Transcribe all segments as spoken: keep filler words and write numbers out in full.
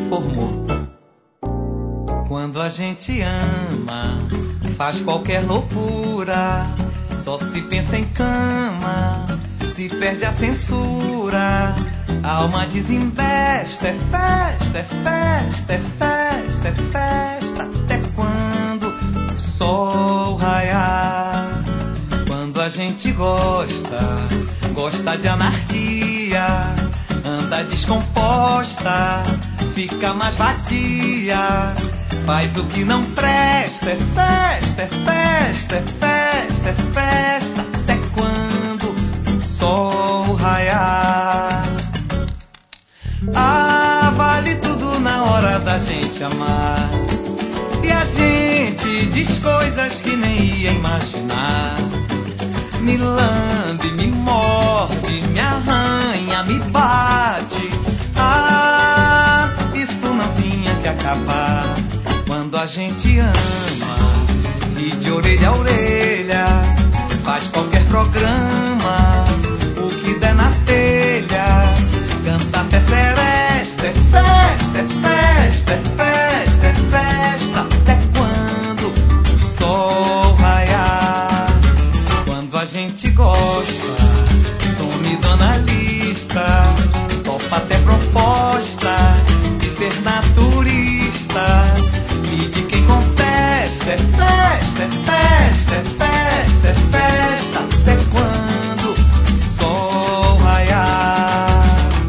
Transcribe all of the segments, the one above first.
conformou. Quando a gente ama, faz qualquer loucura, só se pensa em cama, se perde a censura. A alma desembesta, é festa, é festa, é festa, é festa, até quando o sol raiar. Quando a gente gosta, gosta de anarquia, anda descomposta, fica mais vadia, faz o que não presta, é festa, é festa, é festa, é festa, até quando o sol raiar. Ah, vale tudo na hora da gente amar, e a gente diz coisas que nem ia imaginar. Me lambe, me morde, me arranha, me bate. Ah, isso não tinha que acabar. Quando a gente ama, e de orelha a orelha, faz qualquer programa, o que der na telha, canta até seresta, é festa, é festa, é festa, é festa, até quando o sol raiar. Quando a gente gosta, some dona lista, topa até proposta de ser naturista, e de quem contesta, é festa, é festa, é festa, é festa, até quando o sol raiar.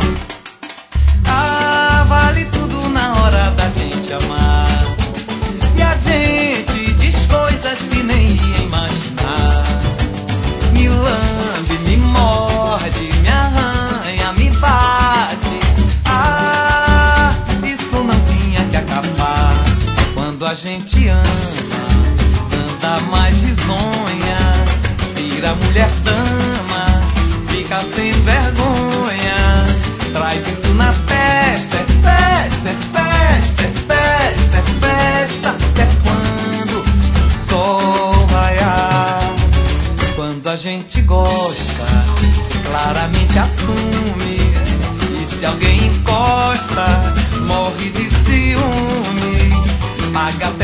Ah, vale tudo na hora da gente amar, e a gente diz coisas que nem ia imaginar. Me lambe, me morde, me arranha, me bate. Ah, isso não tinha que acabar. Quando a gente ama, anda mais risonha, vira mulher dama, fica sem vergonha, traz isso na testa, é festa, é festa, é festa, é festa, até quando o sol raiar. Quando a gente gosta, claramente assume, e se alguém encosta, morre de ciúme, paga